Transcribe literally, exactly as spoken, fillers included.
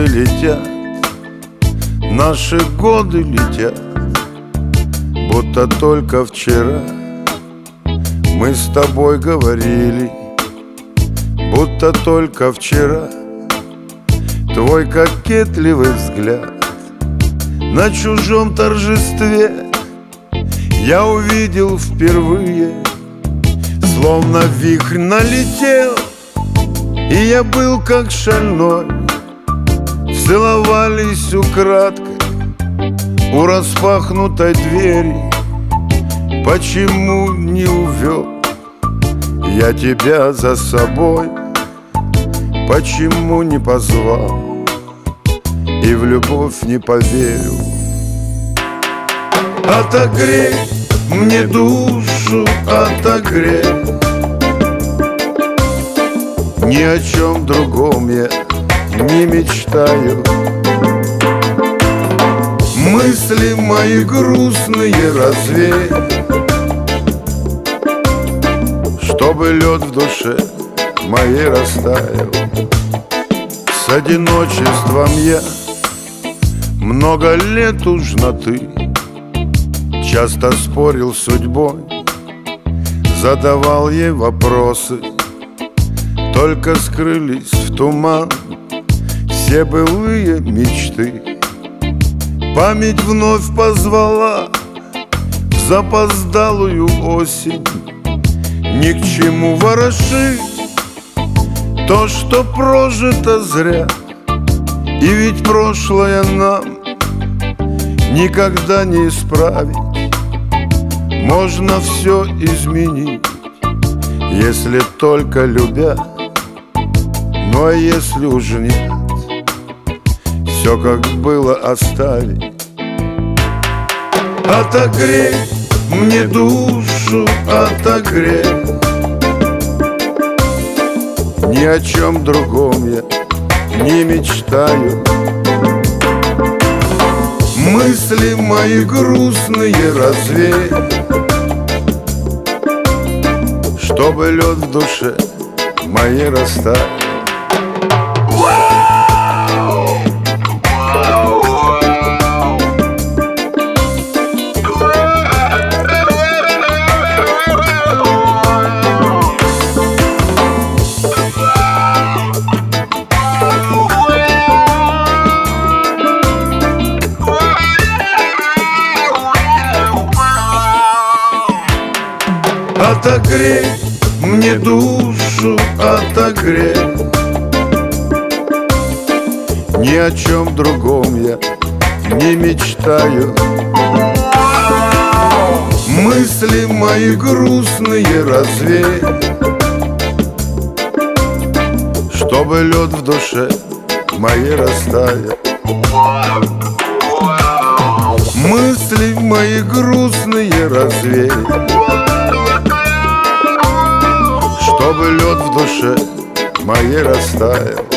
Годы летят, наши годы летят, будто только вчера мы с тобой говорили, будто только вчера твой кокетливый взгляд на чужом торжестве я увидел впервые. Словно вихрь налетел, и я был как шальной. Целовались украдкой у распахнутой двери. Почему не увел я тебя за собой? Почему не позвал и в любовь не поверил? Отогрей мне душу, отогрей. Ни о чем другом я не мечтаю. Мысли мои грустные развей, чтобы лед в душе моей растаял. С одиночеством я много лет уж на ты. Часто спорил с судьбой, задавал ей вопросы. Только скрылись в туман все былые мечты. Память вновь позвала в запоздалую осень. Ни к чему ворошить то, что прожито зря. И ведь прошлое нам никогда не исправить. Можно все изменить, если только любя. Ну а если уж нет, все как было оставить. Отогрей мне душу, отогрей. Ни о чем другом я не мечтаю. Мысли мои грустные развей, чтобы лед в душе моей растаял. Отогрей мне душу, отогрей. Ни о чем другом я не мечтаю. Мысли мои грустные развей, чтобы лед в душе моей растаял. Мысли мои грустные развей, чтобы лед в душе моей растаял.